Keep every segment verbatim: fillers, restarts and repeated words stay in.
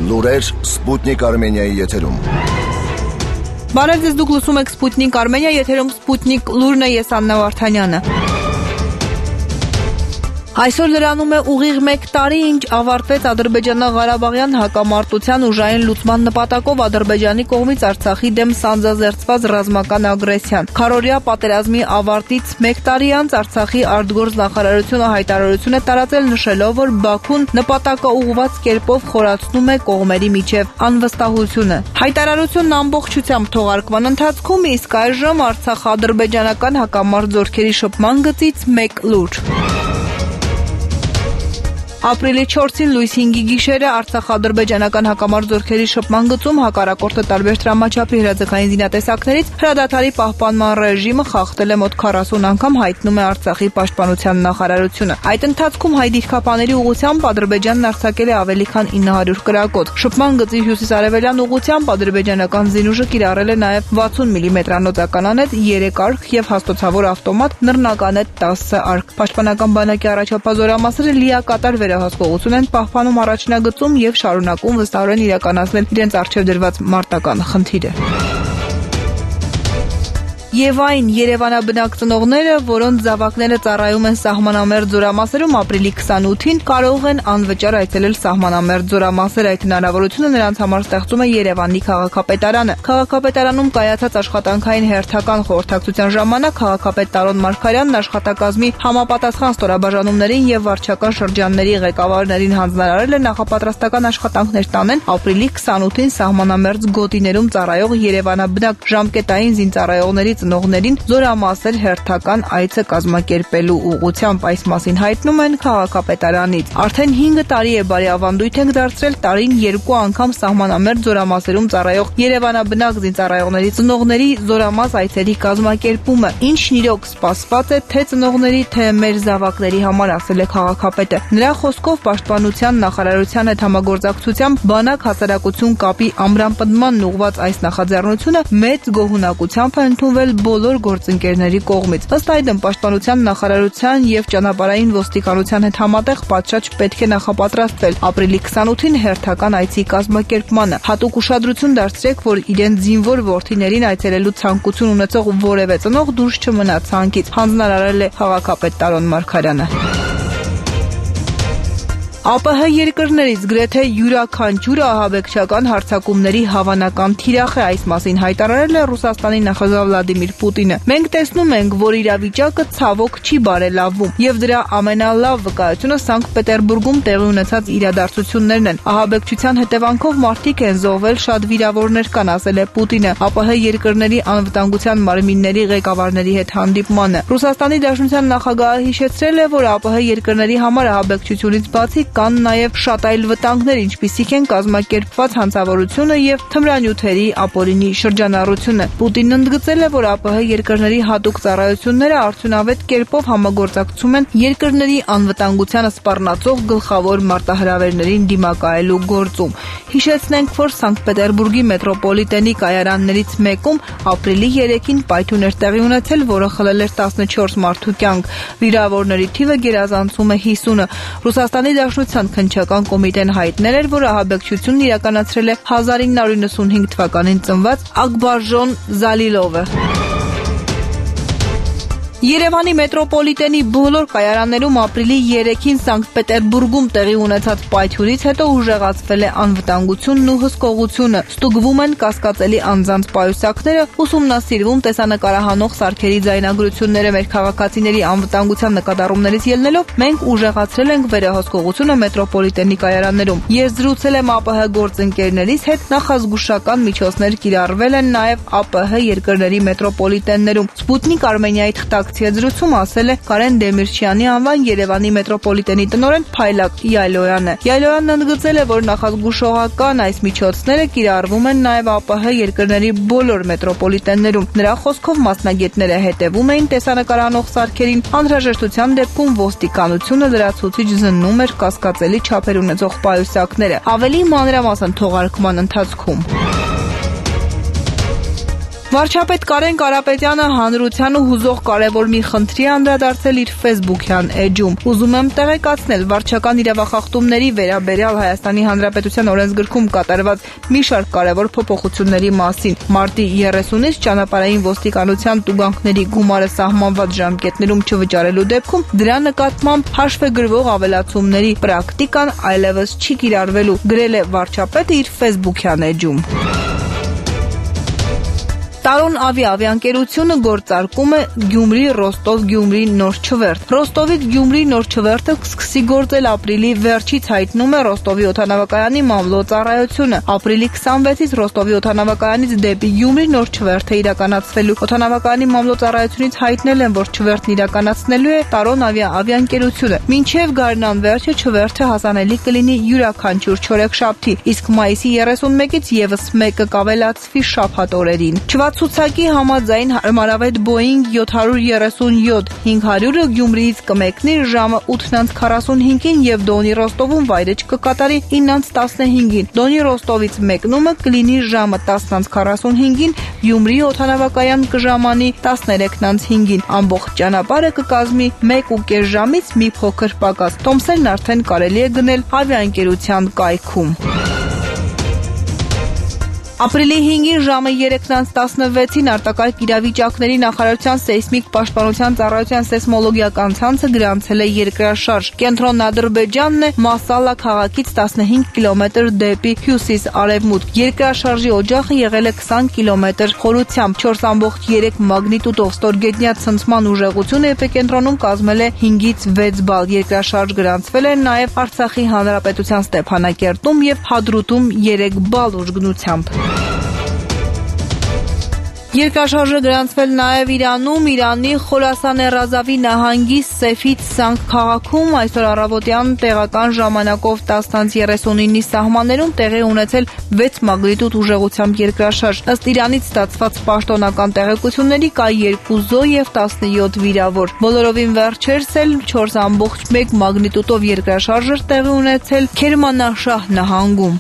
Լուրեր Սպուտնիկ Արմենիայի եթերում։ Բարև ձեզ, դուք լսում եք Սպուտնիկ Արմենիա, եթերում Սպուտնիկ լուրն է, ես Աննա Վարդանյանը։ Այսօր լրանում է ուղիղ մեկ տարի, ինչ ավարտվեց ադրբեջանա-ղարաբաղյան հակամարտության ուժային լուծման նպատակով Ադրբեջանի կողմից Արցախի դեմ սանձազերծված ռազմական ագրեսիան։ Քառօրյա պատերազմի ավարտից մեկ տարի անց Արցախի արտգործ նախարարությունը հայտարարություն է տարածել, նշելով, որ Բաքուն նպատակաուղղված կերպով խորացնում է կողմերի միջև անվստահությունը։ Հայտարարությունն ամբողջությամբ թողարկման ընթացքում, իսկ այժմ Արցախ-ադրբեջանական հակամարտ զորքերի շփման գծից մեկ լուր։ Ապրիլի չորսին լույս հինգի գիշերը Արցախ-ադրբեջանական հակամարտ զորքերի շփման գծում հակառակորդը տարբեր տրամաչափի հրաձգային զինատեսակներից հրադադարի պահպանման ռեժիմը խախտել է մոտ քառասուն անգամ, հայտնում է Արցախի պաշտպանության նախարարությունը։ Այդ ընթացքում հայ դիրքապաների ուղղությամբ Ադրբեջանն արձակել է ավելի քան ինը հարյուր կրակոց։ Շփման գծի հյուսիսարևելյան ուղղությամբ ադրբեջանական զինուժը կիրառել է նաև վաթսուն միլիմետրանոց ականանետ, երեք արկ եւ հաստոցավոր ավտոմատ, նռնականետ տասը արկ։ Պաշտպանական բանակի առաջապազորամասերը լիակատար վերահսկողություն են պահպանում առաջնագծում եւ շարունակում վստահորեն իրականացնել իրենց առջեւ դրված մարտական խնդիրը։ Եվ այն Երևանաբնակ ծնողները, որոնց զավակները ծառայում են սահմանամերձ զորամասերում, ապրիլի քսանութին կարող են անվճար այցելել սահմանամերձ զորամասեր։ Այդ հնարավորությունը նրանց համար ստեղծում է Երևանի քաղաքապետարանը։ Քաղաքապետարանում կայացած աշխատանքային հերթական խորհրդակցության ժամանակ քաղաքապետ Տարոն Մարգարյանն աշխատակազմի համապատասխան ստորաբաժանումներին եւ վարչական շրջանների ղեկավարներին հանձնարարել է նախապատրաստական աշխատանքներ տանեն ապրիլի քսանութին սահմանամերձ գոտիներում ծառայող Երևանաբնակ ժամկետային զինծառայողների ծնողներին զորամասեր հերթական այցը կազմակերպելու ուղղությամբ։ Այս մասին հայտնում են քաղաքապետարանից։ Արդեն հինգ տարի է բարի ավանդույթ ենք դարձրել տարին երկու անգամ սահմանամերձ զորամասերում ծառայող Երևանաբնակ զինծառայողների ծնողների զորամաս այցերի կազմակերպումը, ինչն իրոք սպասված է թե ծնողների, թե մեր զավակների համար, ասել է քաղաքապետը։ Նրա խոսքով պաշտպանության նախարարության հետ համագործակցությամբ բանակ հասարակություն կապի ամրապնդմանն ուղղված այս նախաձեռնությունը մեծ գոհունակությամբ է ընդունվել բոլոր գործընկերների կողմից։ Ըստ այդմ, պաշտպանության նախարարության եւ ճանապարհային ոստիկանության հետ համատեղ պատշաճ պետք է նախապատրաստվել ապրիլի քսանութին հերթական այցի կազմակերպմանը։ Հատուկ ուշադրություն դարձրեք, որ իրենց զինվոր որդիներին այցելելու ցանկություն ունեցող որևէ ծնող դուրս չմնա ցանկից, հանձնարարել է քաղաքապետ Տարոն Մարգարյանը։ ԱՊՀ երկրներից գրեթե յուրաքանչյուրը ահաբեկչական հարձակումների հավանական թիրախ է, այս մասին հայտարարել է Ռուսաստանի նախագահ Վլադիմիր Պուտինը։ Մենք տեսնում ենք, որ իրավիճակը ցավոք չի բարելավվում, եւ դրա ամենալավ վկայությունը Սանկտ Պետերբուրգում տեղի ունեցած իրադարձություններն են։ Ահաբեկչության հետևանքով մարդիկ են զոհվել, շատ վիրավորներ կան, ասել է Պուտինը ԱՊՀ երկրների անվտանգության մարմինների ղեկավարների հետ հանդիպմանը։ Ռուսաստանի Դաշնության նախագահը հիշեցրել է, որ ԱՊՀ երկրների համար ահաբեկչությունից բացի կան նաև շատ այլ վտանգներ, ինչպիսիք են կազմակերպված հանցավորությունը եւ թմրանյութերի ապօրինի շրջանառությունը։ Պուտինն ընդգծել է, որ ԱՊՀ երկրների հատուկ ծառայությունները արդյունավետ կերպով համագործակցում են երկրների անվտանգությանը սպառնացող գլխավոր մարտահրավերներին դիմակայելու գործում։ Հիշեցնենք, որ Սանկտ Պետերբուրգի մետրոպոլիտենի կայարաններից մեկում ապրիլի երեքին պայթյուն էր տեղի ունեցել, որը խլել էր տասնչորս մարդու կյանք։ Վիրավորների թիվը գերազանցում է հիսունը։ Ռուսաստանի Դաշնության քննչական կոմիտեն հայտնել էր, որ ահաբեկչությունն իրականացրել է հազար ինը հարյուր նվաթ թվականին ծնված Ակբարժոն Զալիլովը։ Երևանի մետրոպոլիտենի բոլոր կայարաններում ապրիլի երեքին Սանկտ Պետերբուրգում տեղի ունեցած պայթյունից հետո ուժեղացվել է անվտանգությունն ու հսկողությունը, ստուգվում են կասկածելի անձանց պայուսակները, ուսումնասիրվում տեսանկարահանող սարքերի ձայնագրությունները։ Մեր քաղաքացիների անվտանգության նկատառումներից ելնելով մենք ուժեղացրել ենք վերահսկողությունը մետրոպոլիտենի կայարաններում։ Ես զրուցել եմ ԱՊՀ գործընկերներից հետ, նախազգուշական միջոցներ կիրառվել են նաև ԱՊՀ երկրների մետրոպոլիտեններում։ Սպուտնիկ Արմենիայի Զրույցում ասել է Կարեն Դեմիրչյանի անվան Երևանի մետրոպոլիտենի տնօրեն Փայլակ Յայլոյանը։ Յայլոյանն ընդգծել է, որ նախազգուշողական այս միջոցները կիրառվում են նաև ԱՊՀ երկրների բոլոր մետրոպոլիտեններում։ Նրա խոսքով մասնագետները հետևում էին տեսանկարահանող սարքերին, անհրաժեշտության դեպքում ոստիկանությունը լրացուցիչ զննում էր կասկածելի չափեր ունեցող պայուսակները։ Ավելի մանրամասն թողարկման ընթացքում։ Վարչապետ Կարեն Կարապետյանը հանրությանը հուզող կարևոր մի խնդրի անդրադարձել իր ֆեյսբուքյան էջում։ Ուզում եմ տեղեկացնել վարչական իրավախախտումների վերաբերյալ Հայաստանի Հանրապետության օրենսգրքում կատարված մի շարք կարևոր փոփոխությունների մասին։ Մարտի երեսունից ճանապարհային ոստիկանության տուգանքների գումարը սահմանված ժամկետներում չվճարելու դեպքում դրա նկատմամբ հաշվեգրվող ավելացումների պրակտիկան այլևս չի կիրառվելու, գրել է վարչապետը իր ֆեյսբուքյան էջում։ Տարոն ավիաավիաընկերությունը գործարկում է Գյումրի-Ռոստով-Գյումրի նոր չվերթ։ Ռոստովից Գյումրի նոր չվերթը կսկսի գործել ապրիլի վերջից, հայտնում է Ռոստովի օդանավակայանի մամլո ծառայությունը։ Ապրիլի քսանվեցից Ռոստովի օդանավակայանից դեպի Գյումրի նոր չվերթը իրականացվելու։ Օդանավակայանի մամլո ծառայությունից հայտնել են, որ չվերթն իրականացնելու է Տարոն ավիաավիաընկերությունը։ Մինչև գարնան վերջը չվերթը հասանելի կլինի յուրաքանչյուր չորեքշաբթի, իսկ մայիսի երեսունմեկից եւս մեկը կավելացվի շաբաթ օրերին։ Ցուցակի համաձայն հարմարավետ Boeing յոթ երեսունյոթ հինգ հարյուրը Գյումրիից կմեկնի ժամը ութ քառասունհինգին եւ Դոնի Ռոստովում վայրեջ կկատարի ինը տասնհինգին։ Դոնի Ռոստովից մեկնումը կլինի ժամը տասն քառասունհինգին, Գյումրի օդանավակայան կժամանի տասներեք հինգին։ Ամբողջ ճանապարհը կկազմի մեկ ու կես ժամից մի փոքր պակաս։ Տոմսերն արդեն կարելի է գնել ավիաընկերության կայքում։ Ապրիլի հինգին ժամը երեքն տասնվեցին արտակարգ իրավիճակների նախարարության սեյսմիկ պաշտպանության ծառայության սեյսմոլոգիական ցանցը գրանցել է երկրաշարժ։ Կենտրոնն Ադրբեջանն է, Մասալա քաղաքից տասնհինգ կիլոմետր դեպի հյուսիս-արևմուտք։ Երկրաշարժի օջախը եղել է քսան կիլոմետր խորությամբ, չորս կόμma երեք մագնիտուդով ստորգետնյա ցնցման ուժեղությունը էպիկենտրոնում կազմել է հինգից վեց բալ։ Երկրաշարժ գրանցվել է նաև Արցախի հանրապետության Ստեփանակերտում եւ Հադրութում երեք բալ ուժգնությամբ։ Երկրաշարժը գրանցվել նաև Իրանում, Իրանի Խորասանի Ռազավի նահանգի Սեֆիդ Սանք քաղաքում այսօր առավոտյան տեղական ժամանակով տասն երեսունինի սահմաններում տեղի ունեցել վեց մագնիտուդ ուժեղությամբ երկրաշարժ։ Ըստ Իրանից ստացված պաշտոնական տեղեկությունների կա երկու զոհ եւ տասնյոթ վիրավոր։ Բոլորովին վերջերս էլ չորս կόμma մեկ մագնիտուդով երկրաշարժ էր տեղի ունեցել Քերմանաշահ նահանգում։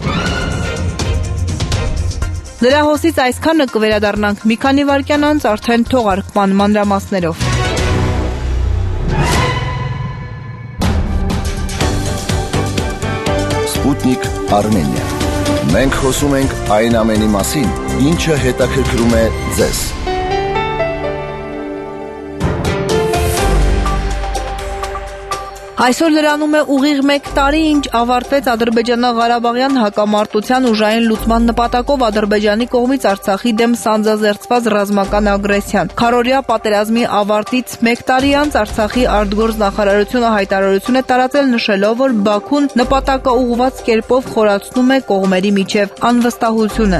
Լրահոսից այսքանը կվերադառնանք մի քանի վայրկյան անց արդեն թողարկման մանրամասներով։ Սպուտնիկ Արմենիա։ Մենք խոսում ենք այն ամենի մասին, ինչը հետաքրքրում է ձեզ։ Այսօր լրանում է ուղիղ մեկ տարի, ինչ ավարտվեց Ադրբեջանա-Ղարաբաղյան հակամարտության ուժային լուծման նպատակով Ադրբեջանի կողմից Արցախի դեմ սանձազերծված ռազմական ագրեսիան։ Քառօրյա պատերազմի ավարտից մեկ տարի անց Արցախի արտգործ նախարարությունը հայտարարություն է տարածել, նշելով, որ Բաքուն նպատակաուղղված կերպով խորացնում է կողմերի միջև անվստահությունը։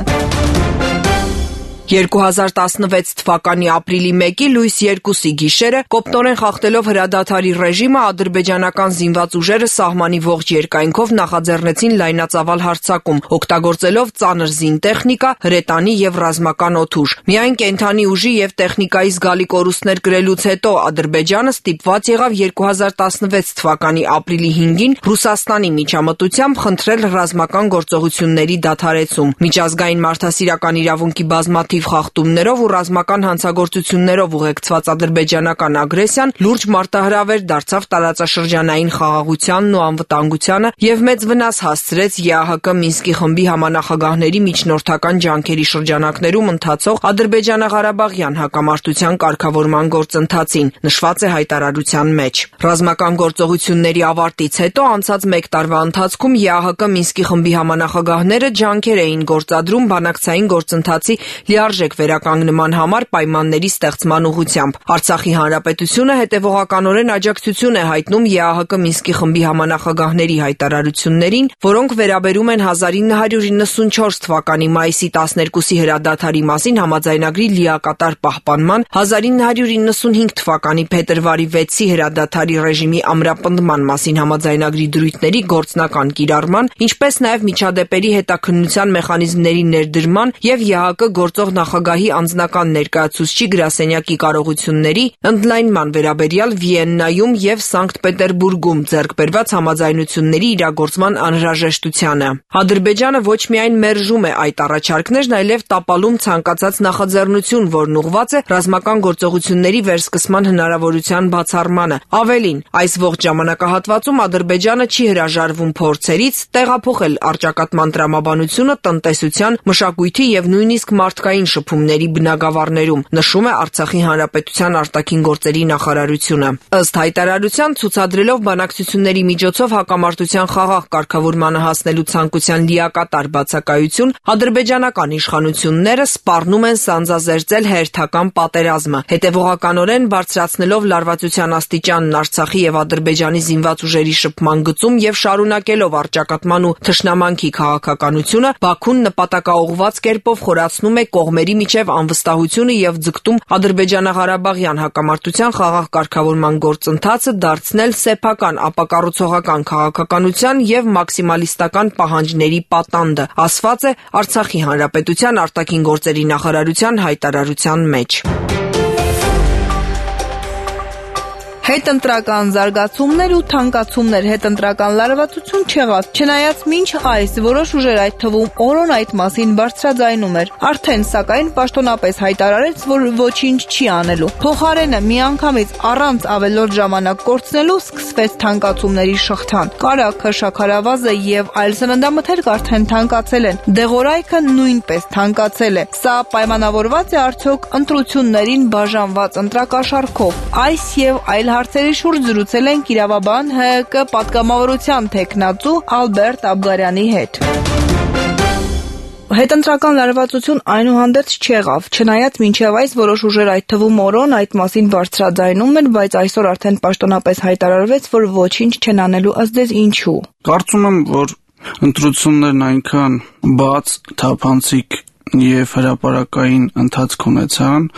երկու հազար տասնվեց թվականի ապրիլի մեկի լույս երկուսի գիշերը կոպտորեն խախտելով հրադադարի ռեժիմը ադրբեջանական զինված ուժերը սահմանի ողջ երկայնքով նախաձեռնեցին լայնածավալ հարձակում, օգտագործելով ծանր զինտեխնիկա, հրետանի եւ ռազմական օդուժ։ Միայն կենթանի ուժի եւ տեխնիկայի զգալի կորուստներ կրելուց հետո Ադրբեջանը ստիպված եղավ երկու հազար տասնվեց թվականի ապրիլի հինգին Ռուսաստանի միջամտությամբ խնդրել ռազմական գործողությունների դադարեցում։ Միջազգային մարդասիրական իրավունքի բազմաթիվ խախտումներով ու ռազմական հանցագործություններով ուղեկցված ադրբեջանական ագրեսիան լուրջ մարտահրավեր դարձավ տարածաշրջանային խաղաղությանն ու անվտանգությանը եւ մեծ վնաս հասցրեց ԵԱՀԿ Մինսկի խմբի համանախագահների միջնորդական ջանքերի շրջանակներում ընթացող ադրբեջանա-ղարաբաղյան հակամարտության կարգավորման գործընթացին, նշված է հայտարարության մեջ։ Ռազմական գործողությունների ավարտից հետո անցած մեկ տարվա ընթացքում ԵԱՀԿ Մինսկի խմբի համանախագահները ջանքեր էին գործադրում բանակցային գործընթացի լիարժեք վերականգնման համար պայմանների ստեղծման ուղղությամբ։ Արցախի հանրապետությունը հետևողականորեն աջակցություն է հայտնում ԵԱՀԿ Մինսկի խմբի համանախագահների հայտարարություններին, որոնք վերաբերում են հազար ինը հարյուր իննսունչորս թվականի մայիսի տասներկուսի հրադադարի մասին համաձայնագրի լիակատար պահպանման, հազար ինը հարյուր իննսունհինգ թվականի փետրվարի վեցի հրադադարի ռեժիմի ամրապնդման մասին համաձայնագրի դրույթների գործնական կիրառման, ինչպես նաև միջադեպերի հետաքննության մեխանիզմների ներդրման եւ ԵԱՀԿ գործող նախագահի անձնական ներկայացուցչի գրասենյակի կարողությունների, ընդլայնման վերաբերյալ Վիեննայում եւ Սանկտ Պետերբուրգում ձեռք բերված համաձայնությունների իրագործման անհրաժեշտությանը։ Ադրբեջանը ոչ միայն մերժում է այդ առաջարկներն, այլև տապալում ցանկացած նախաձեռնություն, որն ուղղված է ռազմական գործողությունների վերսկսման հնարավորության բացառմանը։ Ավելին, այս ողջ ժամանակահատվածում Ադրբեջանը չի հրաժարվում փորձերից տեղափոխել առճակատման տրամաբանությունը տնտեսության, մշակույթի եւ նույնիսկ մարդկային շփումների բնագավառներում, նշում է Արցախի Հանրապետության արտաքին գործերի նախարարությունը։ Ըստ հայտարարության, ցուցադրելով բանակցությունների միջոցով հակամարտության խաղաղ կարգավորմանը հասնելու ցանկության լիակատար բացակայություն, ադրբեջանական իշխանությունները սպառնում են սանձազերծել հերթական պատերազմը, հետևողականորեն բարձրացնելով լարվածության աստիճանն Արցախի եւ Ադրբեջանի զինված ուժերի շփման գծում եւ շարունակելով առճակատման ու թշնամանքի քաղաքականությունը, Բաքուն նպատակաուղղված կերպով խորացնում է կողմերի միջև անվստահությունը եւ ձգտում ադրբեջանա-ղարաբաղյան հակամարտության խաղաղ կարգավորման գործընթացը դարձնել սեփական ապակառուցողական քաղաքականության եւ մաքսիմալիստական պահանջների պատանդը, ասված է Արցախի Հանրապետության արտաքին գործերի նախարարության հայտարարության մեջ։ Հետընտրական զարգացումներ ու թանկացումներ հետընտրական լարվածություն չեղավ, չնայած մինչ այս որոշ ուժեր, այդ թվում Օրոն, այդ մասին բարձրաձայնում էր, արդեն սակայն պաշտոնապես հայտարարեց, որ ոչինչ չի անելու։ Փոխարենը միանգամից առանց ավելորդ ժամանակ կորցնելու սկսվեց թանկացումների շղթան։ Կարագը, շաքարավազը եւ այլ սննդամթերք արդեն թանկացել են, դեղորայքը նույնպես թանկացել է։ Սա պայմանավորված է արդյոք ընտրություններին բաժանված ընտրակաշառքով։ Այս եւ այլ հարցերի շուրջ զրուցել ենք իրավաբան Հ Կ պատգամավորության թեկնածու Ալբերտ Աբգարյանի հետ։ Հետընտրական լարվածություն այնուհանդերձ չեղավ, չնայած մինչև այս որոշ ուժեր, այդ թվում Օրոն, այդ մասին բարձրաձայնում են, բայց այսօր արդեն պաշտոնապես հայտարարվեց, որ ոչինչ չեն անելու, ըստ ձեզ ինչու։ Կարծում եմ, որ ընտրություններն այնքան բաց, թափանցիկ եւ հրապարակային ընթացք ունեցան,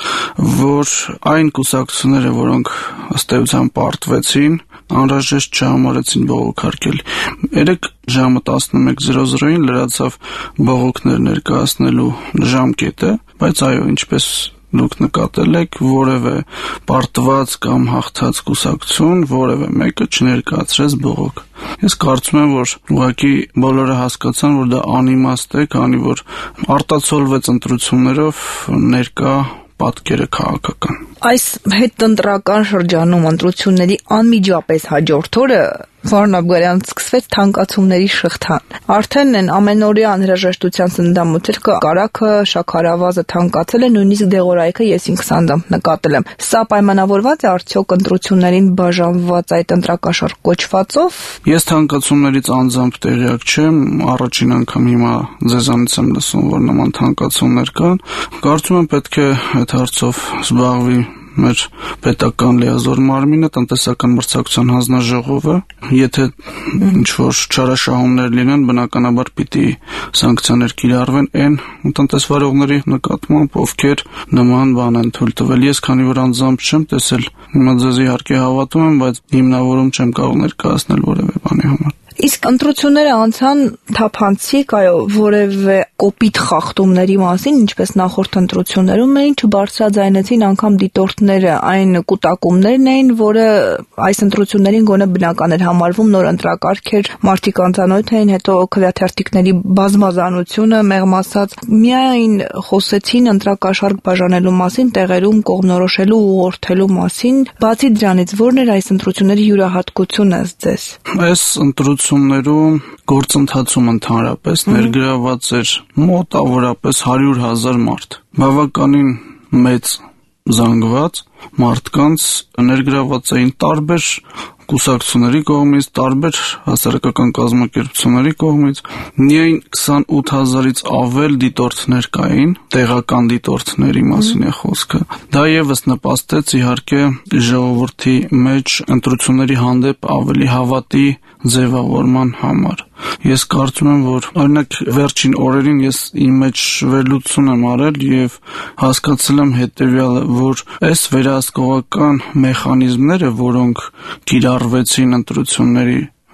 որ այն կուսակցությունները, որոնք ըստ էության պարտվեցին, անհրաժեշտ չհամարեցին բողոքարկել։ Երեկ ժամը տասնմեկ զրո զրոին լրացավ բողոքներ ներկայացնելու ժամկետը, բայց այո, ինչպես դուք նկատել եք, որևէ պարտված կամ հաղթած կուսակցություն որևէ մեկը չներկայացրեց բողոք։ Ես կարծում եմ, որ ուղղակի բոլորը հասկացան, որ դա անիմաստ է, քանի որ արտացոլվեց ընտրություններով ներկա պատկերը քաղաքական։ Այս հետընտրական շրջանում ընտրությունների անմիջապես հաջորդ օրը Վարոն Աբգարյան սկսվեց թանկացումների շղթան։ Արդեն են ամենօրյա անհրաժեշտության սննդամթերքը, կարագը, շաքարավազը թանկացել է, նույնիսկ դեղորայքը ես ինքս անձամբ նկատել եմ։ Սա պայմանավորված է արդյոք ընտրություններին բաժանված այդ ընտրակաշառք կոչվածով։ Ես թանկացումներից անձամբ տեղյակ չեմ, առաջին անգամ հիմա ձեզանից եմ լսում, որ նման թանկացումներ կան։ Կարծում եմ պետք է այդ հարցով զբաղվի մեր պետական լիազոր մարմինը, տնտեսական մրցակցության հանձնաժողովը, եթե ինչ-որ չարաշահումներ լինեն, բնականաբար պիտի սանկցիաներ կիրառվեն այն տնտեսվարողների նկատմամբ, ովքեր նման բան են թույլ տվել։ Ես քանի որ անձամբ չեմ տեսել, հիմա ձեզ իհարկե հավատում եմ, բայց հիմնավորում չեմ կարող ներկայացնել որևէ բանի համար։ Իսկ ընտրությունները անցան թափանցիկ, այո, որևէ կոպիտ խախտումների մասին, ինչպես նախորդ ընտրություններում էին, չբարձրաձայնեցին անգամ դիտորդները, այն կուտակումներն էին, որը այս ընտրություններին գոնե բնական էր համարվում, նոր ընտրակարգ էր, մարդիկ անծանոթ էին, հետո քվեաթերթիկների բազմազանությունը, մեղմ ասած, միայն խոսեցին ընտրակաշառք բաժանելու մասին, տեղերում կողմնորոշելու ու ուղղորդելու մասին։ Բացի դրանից, ո՞րն էր այս ընտրությունների յուրահատկությունը ըստ ձեզ։ Այս ընտրություններում գործընթացում ընդհանրապես ներգրաված էր մոտավորապես հարյուր հազար մարդ։ Բավականին մեծ զանգված մարդկանց ներգրաված էին տարբեր կուսակցությունների կողմից, տարբեր հասարակական կազմակերպությունների կողմից, միայն քսանութ հազարից ավել դիտորդներ կային, տեղական դիտորդների մասին է խոսքը։ Դա եւս նպաստեց իհարկե ժողովրդի մեջ ընտրությունների հանդեպ ավելի հավատի ձևավորման համար։ Ես կարծում եմ, որ օրինակ վերջին օրերին ես իմ մեջ վերլուծություն եմ արել եւ հասկացել եմ հետեւյալը, որ այս վերահսկողական մեխանիզմները, որոնք կիրառվեցին ընտրությունների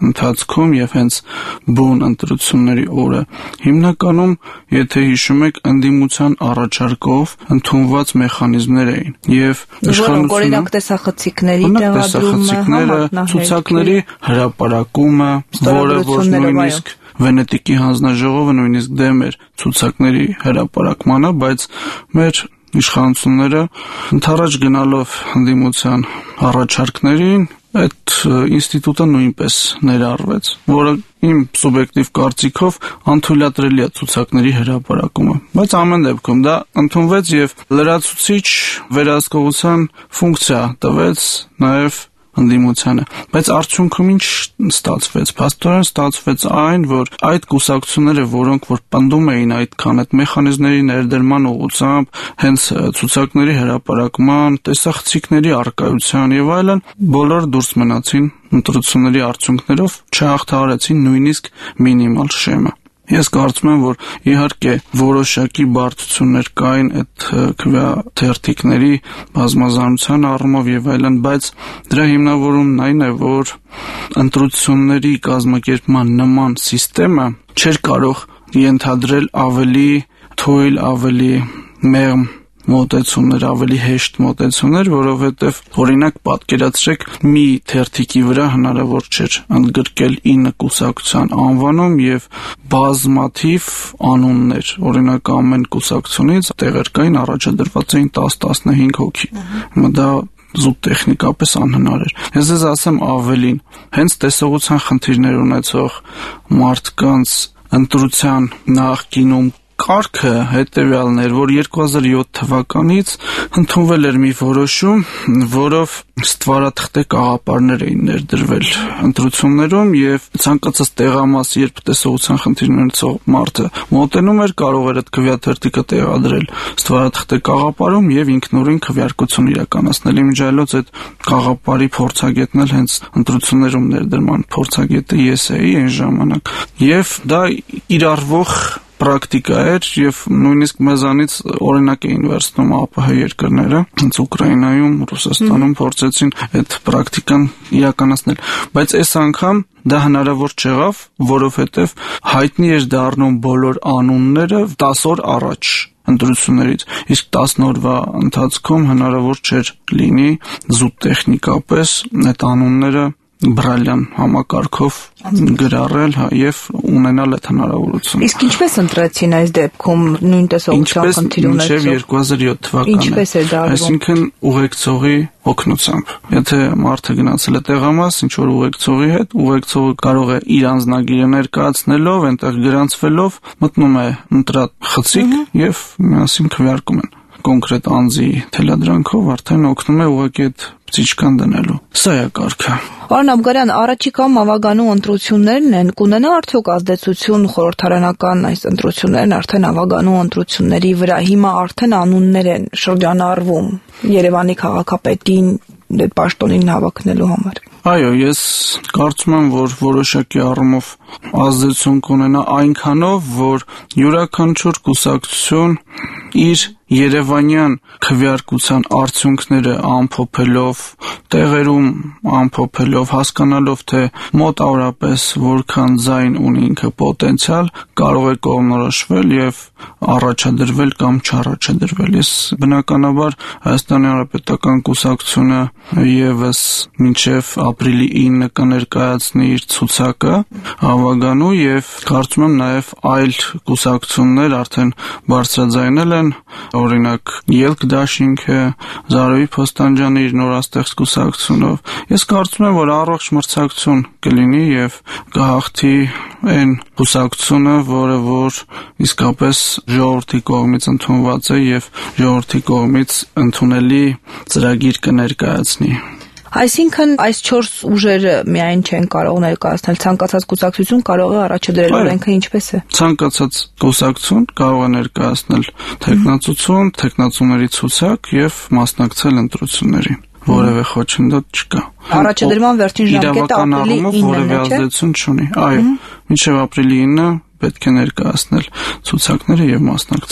ընթացքում եւ հենց բուն ընտրությունների օրը հիմնականում, եթե հիշում եք, ընդդիմության առաջարկով ընդունված մեխանիզմներ էին եւ իշխանությունը օրինակ տեսախցիկների տեղադրումը, ցուցակների հրապարակումը, որը որ նույնիսկ Վենետիկի հանձնաժողովը նույնիսկ դեմ էր ցուցակների հրապարակմանը, բայց մեր իշխանությունները ընդառաջ գնալով ընդդիմության առաջարկներին այդ ինստիտուտը նույնպես ներառվեց, որը իմ սուբյեկտիվ կարծիքով անթույլատրելի է ցուցակների հրապարակումը, բայց ամեն դեպքում դա ընդունվեց եւ լրացուցիչ վերահսկողության ֆունկցիա տվեց նաեւ ընդդիմությանը, բայց արդյունքում ինչ ստացվեց, փաստորեն ստացվեց այն, որ այդ կուսակցությունները, որոնք որ պնդում էին այդքան այդ մեխանիզմների ներդրման ուղղությամբ, հենց ցուցակների հրապարակման, տեսախցիկների առկայության եւ այլն, բոլորը դուրս մնացին ընտրությունների արդյունքներով, չհաղթահարեցին նույնիսկ մինիմալ շեմը։ Ես կարծում եմ, որ իհարկե որոշակի բարդություններ կային այդ քվեաթերթիկների բազմազանության առումով եւ այլն, բայց դրա հիմնավորումն այն է, որ ընտրությունների կազմակերպման նման համակարգը չէր կարող ենթադրել ավելի թույլ, ավելի մեղմ մոտեցումներ, ավելի հեշտ մոտեցումներ, որովհետև օրինակ պատկերացրեք մի թերթիկի վրա հնարավոր չէր ընդգրկել ինը կուսակցության անվանում եւ բազմաթիվ անուններ, օրինակ ամեն կուսակցությունից տեղեր կային առաջադրված էին տասը տասնհինգ հոգի։ Դա զուտ տեխնիկապես անհնար էր։ Ես ձեզ ասեմ ավելին, հենց տեսողության խնդիրներ ունեցող մարդկանց ընտրության նախկինում կարգը հետևյալն էր, որ երկու հազար յոթ թվականից ընդունվել էր մի որոշում, որով ստվարաթղթե կաղապարներ էին ներդրվել ընտրություններում եւ ցանկացած տեղամաս, երբ տեսողության խնդիրներ ունեցող մարդը մոտենում էր, կարող էր այդ քվեաթերթիկը տեղադրել ստվարաթղթե կաղապարում եւ ինքնուրույն քվեարկություն իրականացնել։ Իմիջիայլոց այդ կաղապարի փորձագետն էլ հենց ընտրություններում ներդրման փորձագետը ես էի այն ժամանակ եւ դա իրարվող պրակտիկա էր եւ նույնիսկ մեզանից օրինակ էին վերցնում ԱՊՀ երկրները, հենց Ուկրաինայում, Ռուսաստանում փորձեցին այդ պրակտիկան իրականացնել, բայց այս անգամ դա հնարավոր չեղավ, որովհետեւ հայտնի էր դառնում բոլոր անունները տասը օր առաջ ընտրություններից, իսկ տասը օրվա ընթացքում հնարավոր չէր լինի զուտ տեխնիկապես այդ անունները բրալյան համակարգով գրառել եւ ունենալ այդ հնարավորությունը։ Իսկ ինչպես ընտրեցին այս դեպքում նույն տեսողության խնդիր ունեցող։ Ինչպես երկու հազար յոթ թվականին։ Ինչպես է դա արվում։ Այսինքն ուղեկցողի օգնությամբ։ Եթե մարդը գնացել է տեղամաս, ինչ որ ուղեկցողի հետ, ուղեկցողը կարող է իր անձնագիրը ներկայացնելով, այնտեղ գրանցվելով մտնում է ընտրախցիկ եւ միասին քվեարկում են։ Կոնկրետ անձի թելադրանքով արդեն օգնում է ուղղակի այդ բծիչկան դնելու։ Սա է կարգը։ Պարոն Աբգարյան, առաջիկա ավագանու ընտրություններն են, կունենա արդյոք ազդեցություն խորհրդարանական այս ընտրություններն արդեն ավագանու ընտրությունների վրա, հիմա արդեն անուններ են շրջանառվում Երևանի քաղաքապետին պաշտոնին հավաքնելու համար։ Այո, ես կարծում եմ, որ որոշակի առումով ազդեցություն կունենա այնքանով, որ յուրաքանչյուր կուսակցություն իր երևանյան քվեարկության արդյունքները ամփոփելով, տեղերում ամփոփելով, հասկանալով, թե մոտավորապես որքան ձայն ունի ինքը պոտենցիալ, կարող է կողմնորոշվել եւ առաջադրվել կամ չառաջադրվել։ Ես բնականաբար Հայաստանի Հանրապետական կուսակցությունը եւս մինչեւ ապրիլի ինը կներկայացնի իր ցուցակը հավագանու եւ կարծում եմ նաեւ այլ կուսակցություններ արդեն բարձրաձայնել են, օրինակ Ելք դաշինքը, Զարուհի Փոստանջյանը իր նորաստեղծ կուսակցությունով։ Ես կարծում եմ, որ առողջ մրցակցություն կլինի եւ կհաղթի այն կուսակցությունը, որը որ իսկապես ժողովրդի կողմից ընդունված է եւ ժողովրդի կողմից ընդունելի ծրագիր կներկայացնի։ Այսինքն այս չորս ուժերը միայն չեն կարող ներկայացնել, ցանկացած կուսակցություն կարող է առաջադրել օրենքը ինչպես է։ Ցանկացած կուսակցություն կարող է ներկայացնել թեկնածություն, թեկնածուների ցուցակ եւ մասնակցել ընտրություններին։ Որևէ խոչընդոտ չկա։ Առաջադրման վերջին ժամկետը ապրիլի ինը է, որևէ ազդեցություն չունի։ Այո, մինչեւ ապրիլի ինը պետք է ներկայացնել ցուցակները եւ մասնակցել։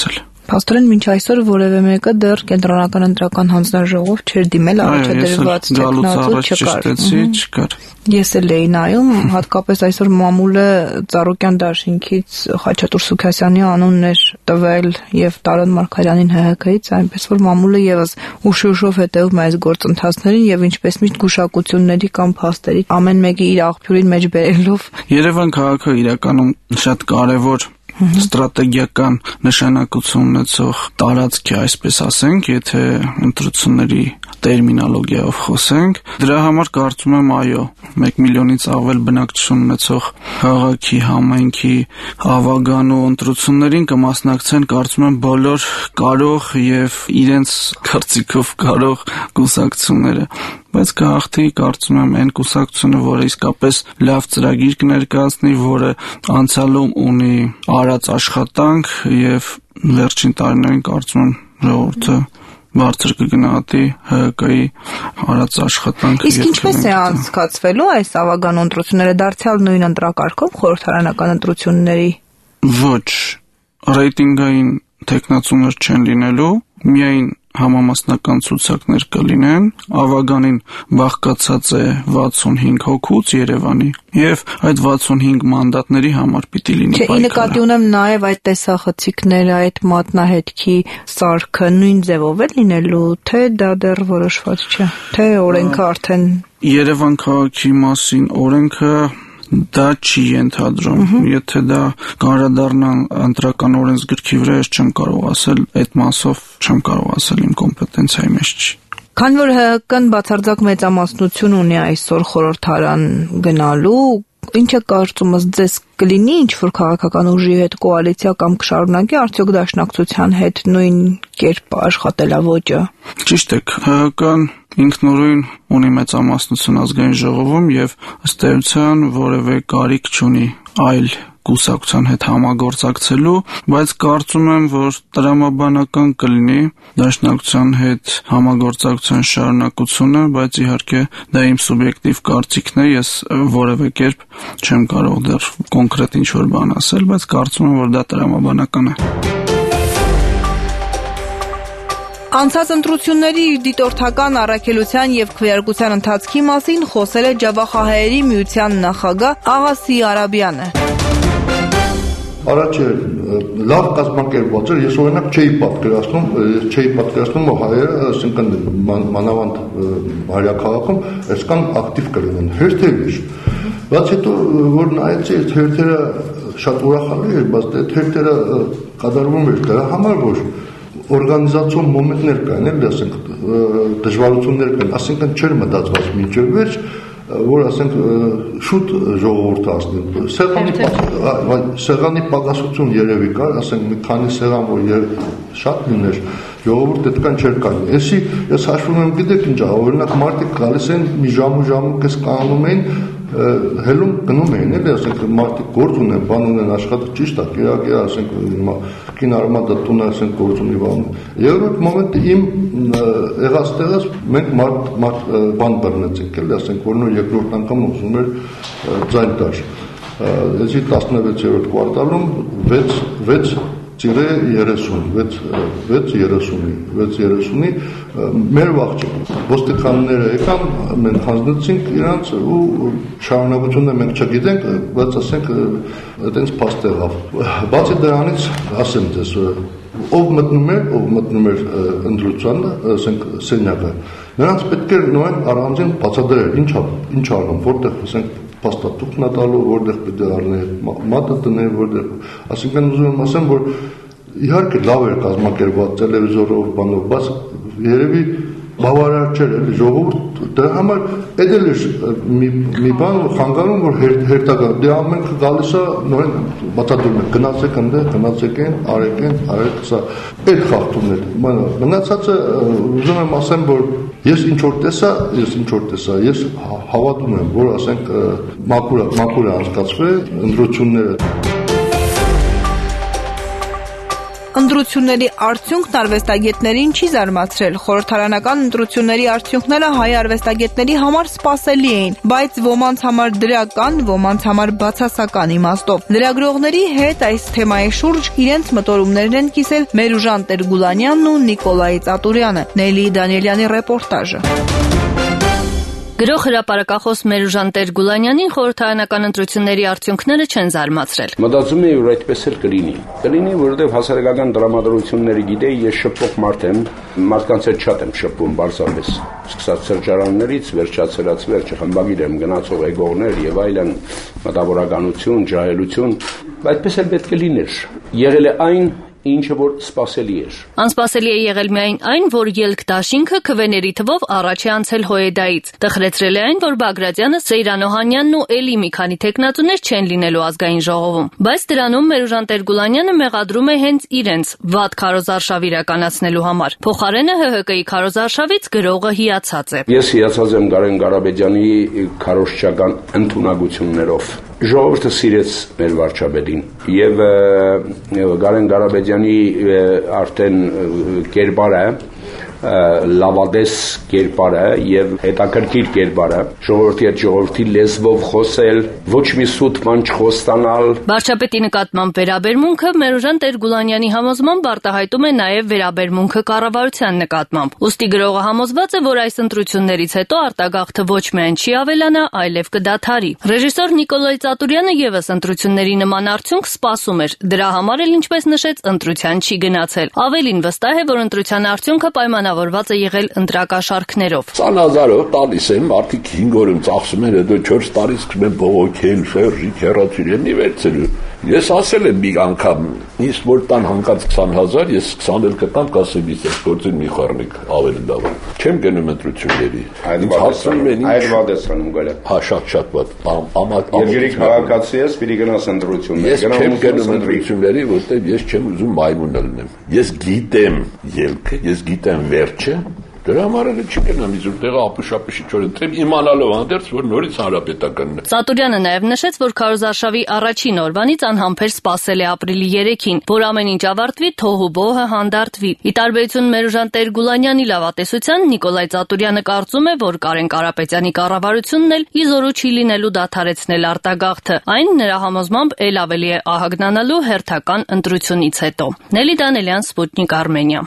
Փաստորեն մինչ այսօր որևէ մեկը դեռ կենտրոնական ընտրական հանձնաժողով չէր դիմել առաջադրված տեխնացու չկար։ Ես էլ էի նայում, հատկապես այսօր մամուլը Ծառուկյան դաշինքից Խաչատուր Սուքասյանի անունն էր տվել եւ Տարոն Մարգարյանին Հ Հ K-ից, այնպես որ մամուլը եւս ուշ-ուշով հետեւում է այս գործընթացներին եւ ինչպես միշտ գուշակությունների կամ փաստերի ամեն մեկի իր աղբյուրին մեջ բերելով։ Երևան քաղաքը իրականում շատ կարեւոր ստրատեգիական նշանակություն ունեցող տարածք է, այսպես ասենք, եթե ընտրությունների տերմինոլոգիայով խոսենք, դրա համար կարծում եմ այո, մեկ միլիոնից ավել բնակչություն ունեցող քաղաքի համայնքի հավագանու ընտրություններին կմասնակցեն, կարծում եմ, բոլոր կարող եւ իրենց կարծիքով կարող կուսակցությունները, բայց կհաղթի, կարծում եմ, այն կուսակցությունը, որը իսկապես լավ ծրագիր կներկայացնի, որը անցյալում ունի արած աշխատանք եւ վերջին տարիներին կարծում եմ ժողովուրդը բարձր կգնահատի Հ Հ K-ի արած աշխատանքը։ Իսկ ինչպես է անցկացվելու այս ավագանու ընտրությունները, դարձյալ նույն ընտրակարգով խորհրդարանական ընտրությունների։ Ոչ, ռեյտինգային տեխնացուներ չեն լինելու, միայն համամասնական ցուցակներ կլինեն, ավագանին բաղկացած է վաթսունհինգ հոգուց Երևանի եւ այդ վաթսունհինգ մանդատների համար պիտի լինի պայքարը։ Չէ, նկատի ունեմ նաեւ այդ տեսախցիկները, այդ մատնահետքի սարքը նույն ձևով է լինելու, թե դա դեռ որոշված չէ, թե օրենքը արդեն Երևան քաղաքի մասին օրենքը դա չի ենթադրում, եթե դա կանդրադառնա ընտրական օրենսգրքի վրա, ես չեմ կարող ասել, այդ մասով չեմ կարող ասել, իմ կոմպետենցիայի մեջ չի։ Քանի որ Հ Հ K-ն բացարձակ մեծամասնություն ունի այսօր խորհրդարան գնալու, ինչը կարծումս ձեզ կլինի ինչ-որ քաղաքական ուժի հետ կոալիցիա կամ կշարունակի արդյոք դաշնակցության հետ նույն կերպ աշխատելավոճը։ Ճիշտ է, Հ Հ K-ն ինքնուրույն ունի մեծամասնություն ազգային ժողովում եւ ըստ էության որևէ կարիք չունի այլ կուսակցության հետ համագործակցելու, բայց կարծում եմ, որ տրամաբանական կլինի դաշնակցության հետ համագործակցության շարունակությունը, բայց իհարկե դա իմ սուբյեկտիվ կարծիքն է, ես որևէ կերպ չեմ կարող դեռ կոնկրետ ինչ-որ բան ասել, բայց կարծում եմ, որ դա տրամաբանական է։ Անցած ընտրությունների իր դիտորդական առաքելության եւ քվեարկության ընթացքի մասին խոսել է Ջավախահայերի միության նախագահ Աղասի Արաբյանը։ Առաջ լավ կազմակերպված էր, ես օրինակ չէի պատկերացնում, չէի պատկերացնում, որ հայերը, այսինքն մանավանդ Հարյակաղաքում, այսքան ակտիվ կլինեն, հերթեր էր։ Բայց հետո որ նայեցի, այդ հերթերը շատ ուրախալի էր, բայց այդ հերթերը կատարվում էր դրա համար, որ օրգանիզացիոն մոմենտներ կային, էլի ասենք դժվարություններ կային, ասենքն չէր մտածված մինչև վերջ, որ ասենք շուտ ժողովուրդ ասնի։ Սեղանի սեղանի պակասություն երևի կար, ասենք մի քանի սեղան, որ շատ լիներ, ժողովուրդ այդքան չէր կային։ Էսի ես հաշվում եմ, գիտեք ինչ, օրինակ մարդիկ գալիս են մի ժամ ու ժամ ու կես կանում էին, հելում գնում էին, էլի ասենք մարդիկ գործ ունեն, բան ունեն, աշխատը ճիշտ է, կերակի ասենք հիմա կին արմատը տունը ասենք գործ ունի բան։ Երրորդ մոմենտը իմ եղած տեղից մենք մարդ մարդ բան բռնեցինք, էլի ասենք որ նոր երկրորդ անգամ ուզում էր ձայն տար։ Էսի տասնվեցերորդ կվարտալում վեց ծիրե երեսուն, վեց երեսունի մեր վաղճի ոստիկանները եկան, մենք հանձնեցինք իրանց ու շարունակությունը մենք չգիտենք, բայց ասենք այդպես փաստ եղավ։ Բացի դրանից ասեմ ձեզ, ով մտնում էր, ով մտնում էր ընտրության, ասենք սենյակը, նրանց պետք է նույն առանձին բացատրել, ինչ ինչ անում, որտեղ ասենք փաստաթուղթն տալու, որտեղ պետք է առնել, մատը դնել, որտեղ, ասենքն ուզում եմ ասեմ, որ իհարկե լավ էր կազմակերպված տելևիզորով, բանով, բայց երևի բավարար չէր, էլի ժողովուրդ դրա համար այդ էլ էր մի բան խանգարում, որ հերթական դե ամենքը գալիս է նորեն բացատրում է, գնացեք այնտեղ, գնացեք այն, արեք այն, արեք սա, այդ խախտումն էր։ Մնացածը ուզում եմ ասեմ, որ ես ինչ որ տեսա, ես ինչ որ տեսա, ես հավատում եմ, որ ասենք մաքուր մաքուր անցկացվի ընտրությունները։ Ընտրությունների արդյունքն արվեստագետներին չի զարմացրել։ Խորհրդարանական ընտրությունների արդյունքները հայ արվեստագետների համար սպասելի էին, բայց ոմանց համար դրական, ոմանց համար բացասական իմաստով։ Լրագրողների հետ այս թեմայի շուրջ իրենց մտորումներն են կիսել Մերուժան Տեր-Գուլանյանն ու Նիկոլայ Ծատուրյանը։ Նելի Դանիելյանի ռեպորտաժը։ Գրող հրապարակախոս Մերուժան Տեր-Գուլանյանին խորհրդարանական ընտրությունների արդյունքները չեն զարմացրել։ Մտածում էի, որ այդպես էլ կլինի։ Կլինի, որովհետև հասարակական դրամատրությունները գիտեի, ես շփող մարդ եմ, մարդկանց հետ շատ եմ շփվում բարձրապես։ Սկսած սրճարաններից, վերջացրած վերջը խմբագիր եմ, գնացող էգողներ եւ այլն, մտավորականություն, ջահելություն, այդպես էլ պետք է լիներ։ Եղել է այն, ինչը որ սպասելի էր։ Անսպասելի է եղել միայն այն, որ ելք դաշինքը քվեների թվով առաջ է անցել Հոեդայից։ Տխրեցրել է այն, որ Բագրատյանը, Սեյրան Օհանյանն ու էլի մի քանի տեխնատուներ չեն լինելու ազգային ժողովում։ Բայց դրանում Մերուժան Տեր-Գուլանյանը մեղադրում է հենց իրենց վատ քարոզարշավ իրականացնելու համար։ Փոխարենը ՀՀԿ-ի քարոզարշավից գրողը հիացած է։ Ես հիացած եմ Կարեն Ղարաբեջյանի քարոզչական ընդունակություններով։ Ժողովուրդը սիրեց մեր վարչապետին եւ Կարեն Ղարաբեջյանի արդեն կերպարը լավադես կերպարը եւ հետաքրքիր կերպարը ժողովրդի հետ ժողովրդի լեզվով խոսել, ոչ մի սուտ բան չխոստանալ։ Վարչապետի նկատմամբ վերաբերմունքը Մերուժան Տեր-Գուլանյանի համոզմամբ արտահայտում է նաեւ վերաբերմունքը կառավարության նկատմամբ։ Ուստի գրողը համոզված է, որ այս ընտրություններից հետո արտագաղթը ոչ միայն չի ավելանա, այլև կդադարի։ Ռեժիսոր Նիկոլայ Ծատուրյանը եւս ընտրությունների նման արդյունք սպասում էր։ Դրա համար էլ, ինչպես նշեց, ընտրության չի գնացել։ Ավելին վստահ է, որ ընտրության արդյունքը պայմանավորված է եղել ընտրակաշարքներով։ Քսան հազարով տալիս են, մարդիկ հինգ օրում ծախսում են, հետո չորս տարի սկսում են բողոքել, շարժիկ, հեռացել են վերցրու։ Ես ասել եմ մի անգամ, ինձ որ տան հանկած քսան հազար, ես քսան էլ կտամ, կասեմ ինձ այս գործին մի խառնիկ ավելի լավ։ Չեմ գնում ընտրությունների։ Այդ հասնում են այդ վադեսանում գալը։ Հա, շատ-շատ վատ։ Երկրի քաղաքացի ես, պիտի գնաս ընտրությունների։ Ես չեմ գնում ընտրությունների, որտեղ ես չեմ ուզում մայմուն լինեմ։ Ես գիտեմ ելքը, ես գիտեմ վերջը։ Դրա համար էլ չի գնամ իզուր տեղը ապուշ-ապուշի չոր ընտրեմ, իմանալով անդերձ, որ նորից հանրապետականն է։ Ծատուրյանը նաև նշեց, որ քարոզարշավի առաջին օրվանից անհամբեր սպասել է ապրիլի երեքին, որ ամեն ինչ ավարտվի, թոհուբոհը հանդարտվի։ Ի տարբերություն Մերուժան Տեր-Գուլանյանի լավատեսության, Նիկոլայ Ծատուրյանը կարծում է, որ Կարեն Կարապետյանի կառավարությունն էլ իզորու չի լինելու դադարեցնել արտագաղթը։ Այն նրա համոզմամբ էլ ավելի է ահագնանալու հերթական ընտրությունից հետո։ Նելի Դանիելյան, Սպուտնիկ Արմենիա։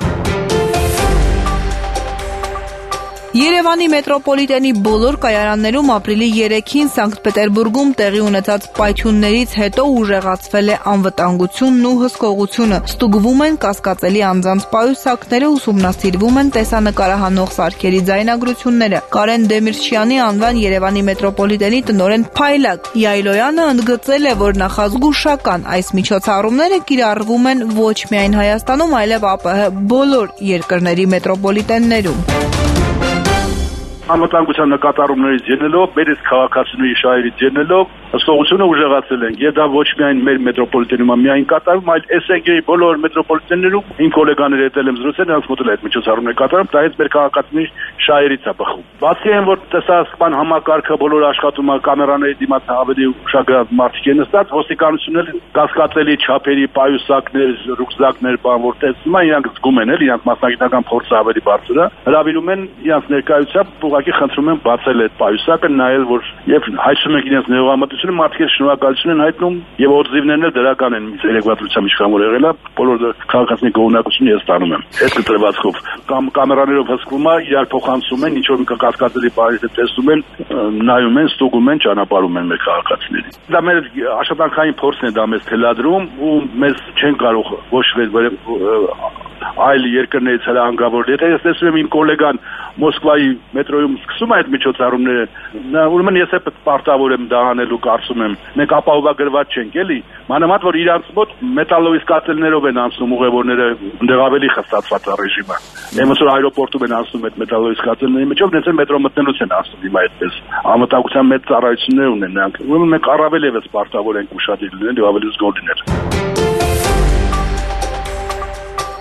Երևանի մետրոպոլիտենի բոլոր կայարաններում ապրիլի երեքին Սանկտ Պետերբուրգում տեղի ունեցած պայթյուններից հետո ուժեղացվել է անվտանգությունն ու հսկողությունը։ Ստուգվում են կասկածելի անձանց պայուսակները, ուսումնասիրվում են տեսանկարահանող սարքերի ձայնագրությունները։ Կարեն Դեմիրճյանի անվան Երևանի մետրոպոլիտենի տնօրեն Փայլակ Յայլոյանը ընդգծել է, որ նախազգուշական այս միջոցառումները կիրառվում են ոչ միայն Հայաստանում, այլև ԱՊՀ բոլոր երկրների մետրոպոլիտեններում։ Անվտանգության նկատառումներից ելնելով, մեր այս քաղաքացիների շահերից ելնելով, հսկողությունը ուժեղացել ենք։ Եվ դա ոչ միայն մեր մետրոպոլիտենում է միայն կատարվում, այլ էս էն գեի բոլոր մետրոպոլիտեններում իմ գոլեգաների հետ եմ զրուցել, նրանց մոտ էլ այդ միջոցառումները կատարում, դա հենց մեր քաղաքացիների շահերից է բխում։ Բացի այն, որ տեսահսկման համակարգը բոլոր աշխատում է, կամերաների դիմաց ավելի ուշագրավ մարդիկ են նստած, ոստիկանությունն էլ կասկածելի չափերի պայուսակներ, ռուկզակներ, բան որ տեսնում են, իրանք զգում են, էլ իրանք մասնագիտական փորձը ավելի բարձր է, հրավիրում են իրանք ներկայությամբ ուղղակի խնդրում են բացել այդ պայուսակը, նայել որ եւ հայցում են իրենց ներողամտությունը, մարդիկ շնորհակալություն են հայտնում եւ օձիվներն էլ դրական են երեկվատրության իշխանավոր եղել է, բոլոր քաղաքացիների գոհունակությունը ես տանում եմ։ Այդ կտրվածքով կամ կամերաներով հսկվում է, իրար փոխանցում են, ինչ որ մի կասկածելի բաներ տեսնում են, նայում են, ստուգում են, ճանապարհում են մեր քաղաքացիներին։ Դա մեր աշխատանքային փորձն է դա մեզ թելադրում ու մեզ չեն կարող ոչ այլ երկրներից հրահանգավոր։ Եթե ես տեսնում եմ իմ գոլեգան Մոսկվայի մետրոյում սկսում է այդ միջոցառումները, ուրեմն ես էլ պարտավոր եմ դա անելու, կարծում եմ։ Մենք ապահովագրված չենք, էլի։ Մանավանդ որ իրանց մոտ մետալոիսկատելներով են անցնում ուղևորները, այնտեղ ավելի խստացված է ռեժիմը։ Եմս որ այրոպորտում են անցնում այդ մետալոիսկատելների միջով, նենց էլ մետրո մտնելուց են անցնում հիմա այդպես։ Անվտանգության մեծ ծառայություններ ունեն նրանք։ Ուրեմն մենք առավել եւս պարտավոր ենք ուշադիր լինել եւ ավելի զգոլ լինել։ Եվ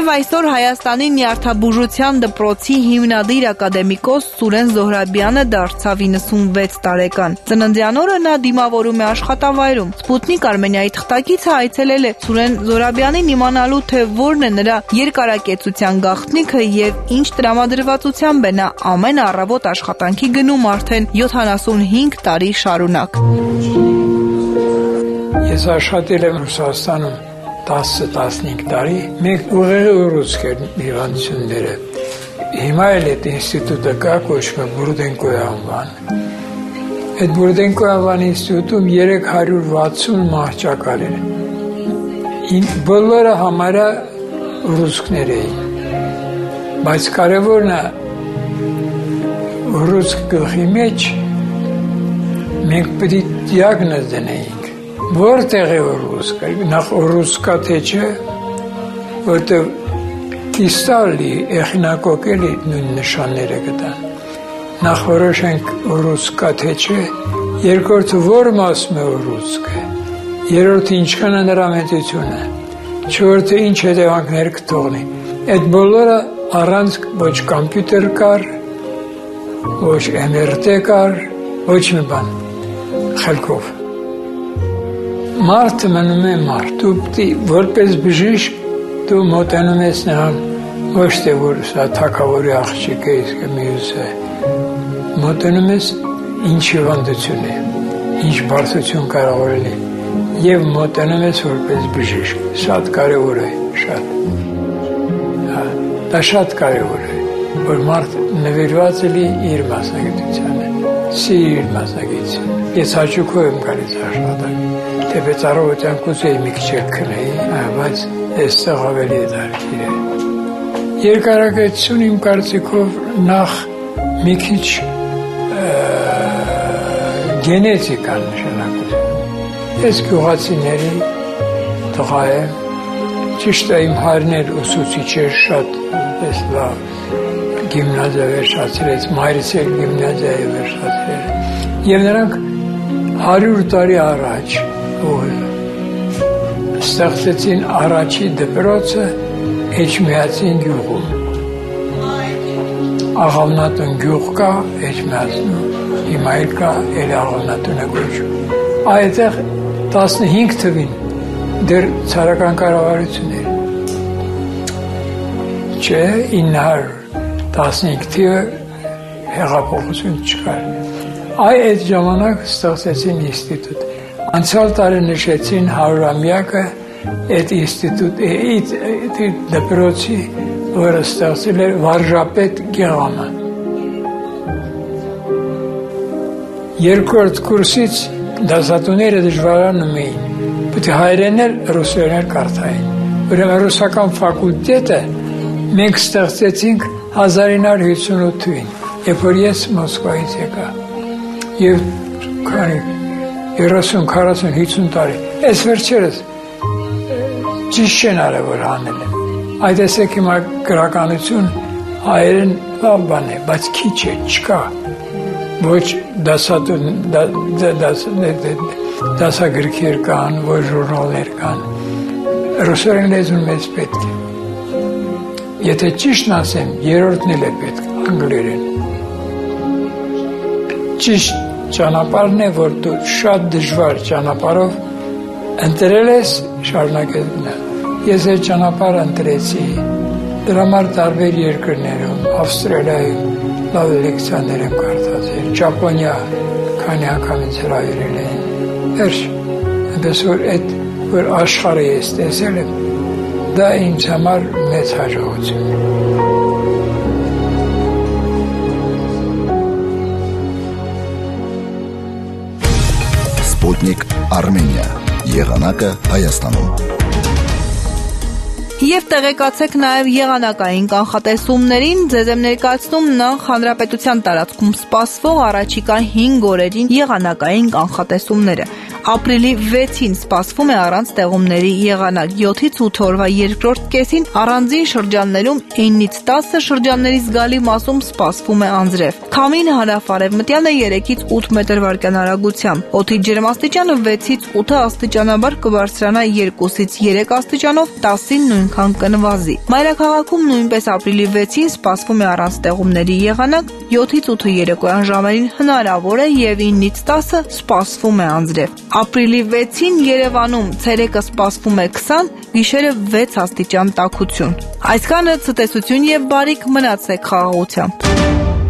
Նաև այսօր Հայաստանի նյարդաբուժության դպրոցի հիմնադիր ակադեմիկոս Սուրեն Զոհրաբյանը դարձավ իննսունվեց տարեկան։ Ծննդյան օրը նա դիմավորում է աշխատավայրում։ Սպուտնիկ Արմենիայի թղթակիցը այցելել է Սուրեն Զոհրաբյանին իմանալու, թե որն է նրա երկարակեցության գաղտնիքը եւ ինչ տրամադրվածությամբ է նա ամեն առավոտ աշխատանքի գնում արդեն յոթանասունհինգ տարի շարունակ։ Ես աշխատել եմ Ռուսաստանում տասը-տասնհինգ տարի, մենք ուղեղի ուռուցք էր հիվանդությունները։ Հիմա էլ այդ ինստիտուտը կա, կոչվում է Բուրդենկոյի անվան։ Այդ Բուրդենկոյի անվան ինստիտուտում երեք հարյուր վաթսուն մահճակալ էր։ Բոլորը համարյա ուռուցքներ էին։ Բայց կարևորն է ուռուցք գլխի մեջ մենք պետք է դիագնոզ դնեինք։ Որտեղ է ուռուցքը, նախ ուռուցքա թե չէ, որտեղ կիստալի, էխինակոկելի նույն նշանները կտան։ Նախ որոշենք ուռուցքա թե չէ, երկրորդը որ մասում է ուռուցքը, երրորդը ինչքան է նրա մեծությունը, չորրորդը ինչ հետևանքներ կթողնի։ Այդ բոլորը առանց ոչ կոմպյուտեր կար, ոչ էմ էր տե կար, ոչ մի բան, խելքով։ Մարդը մնում է մարդ, դու պտի որպես բժիշկ դու մոտենում ես նրան, ոչ թե որ սա թագավորի աղջիկ է, իսկ մյուս է, մոտենում ես ինչ հիվանդություն է, ինչ բարդություն կարող է լինել, եւ մոտենում ես որպես բժիշկ, շատ կարևոր է, շատ, դա շատ կարևոր է, որ մարդ նվիրված էլի իր մասնագիտությանը, իր մասնագիտությունը, ես հաճույքով եմ գալիս աշխատանք, թեպետ առավոտյան կուզեի մի քիչ քնեի, բայց այստեղ ավելի է դարքիր է։ Երկարակեցություն իմ կարծիքով նախ մի քիչ գենետիկան նշանակություն։ Ես գյուղացիների տղա եմ, ճիշտ է իմ հայրներ ուսուցիչ էր շատ պես լավ, գիմնազիա վերջացրեց, մայրս էլ գիմնազիա է վերջացրել։ Եվ նրանք հարյուր տարի առաջ ստեղծեցին առաջի դպրոցը Էջմիածին գյուղում։ Աղավնատուն գյուղ կա Էջմիածնում, հիմա էլ կա էլ Աղավնատուն է կոչվում։ Այդտեղ տասնհինգ թվին դեռ ցարական կառավարություն էր։ Չէ, ինը հարյուր տասնհինգ թիվը հեղափոխություն չկար։ Այ այդ ժամանակ ստեղծեցին ինստիտուտ։ Անցյալ տարի նշեցին հարյուրամյակը այդ ինստիտուտի դպրոցի, որը ստեղծել էր վարժապետ Գեղամը։ Երկրորդ կուրսից դասատուները դժվարանում էին, պետք է հայերեն ռուսերեն կարդային։ Ուրեմն ռուսական ֆակուլտետը մենք ստեղծեցինք հազար ինը հարյուր հիսունութ թվականին, երբ որ ես Մոսկվայից եկա։ Եվ քանի երեսուն, քառասուն, հիսուն տարի, այս վերջերս ճիշտ չեն արել, որ անել եմ։ Այդ տեսեք հիմա գրականություն հայերեն լավ բան է, բայց քիչ է, չկա։ Ոչ դասագրքեր կան, ոչ ժուրնալներ կան։ Ռուսերեն լեզուն մեծ պետք է։ Եթե ճիշտն ասեմ, երրորդն էլ է պետք, անգլերեն։ Ճիշտ ճանապարհն է, որ դու շատ դժվար ճանապարհով ընտրել ես, շարունակել գնալ։ Ես այդ ճանապարհը ընտրեցի, դրա համար տարբեր երկրներում, Ավստրալիայում լավ լեկցիաներ եմ կարդացել, Ճապոնիա քանի անգամ ինձ հրավիրել էին։ Վերջ, այնպես որ այդ որ աշխարհը ես տեսել եմ, դա ինձ համար մեծ հաջողություն է։ Սպուտնիկ Արմենիա, եղանակը Հայաստանում։ Եվ տեղեկացեք նաև եղանակային կանխատեսումներին, ձեզ եմ ներկայացնում նախ հանրապետության տարածքում սպասվող առաջիկա հինգ օրերին եղանակային կանխատեսումները։ Ապրիլի վեցին սպասվում է առանց տեղումների եղանակ, յոթից ութ օրվա երկրորդ կեսին առանձին շրջաններում իննից տասը շրջանների զգալի մասում սպասվում է անձրև։ Քամին հարավ-արևմտյան է երեքից ութ մետր վարկյան արագությամբ։ Օդի ջերմաստիճանը վեցից ութ աստիճանաբար կբարձրանա երկուսից երեք աստիճանով, տասին նույնքան կնվազի։ Մայրաքաղաքում նույնպես ապրիլի վեցին սպասվում է առանց տեղումների եղանակ, յոթից ութ երեկոյան ժամերին հնարավոր է եւ իննից տասը սպասվում է անձրև։ Ապրիլի վեցին Երևանում ցերեկը սպասվում է քսան, գիշերը վեց աստիճան տաքություն։ Այսքանը ցտեսություն եւ բարիք, մնացեք խաղաղությամբ։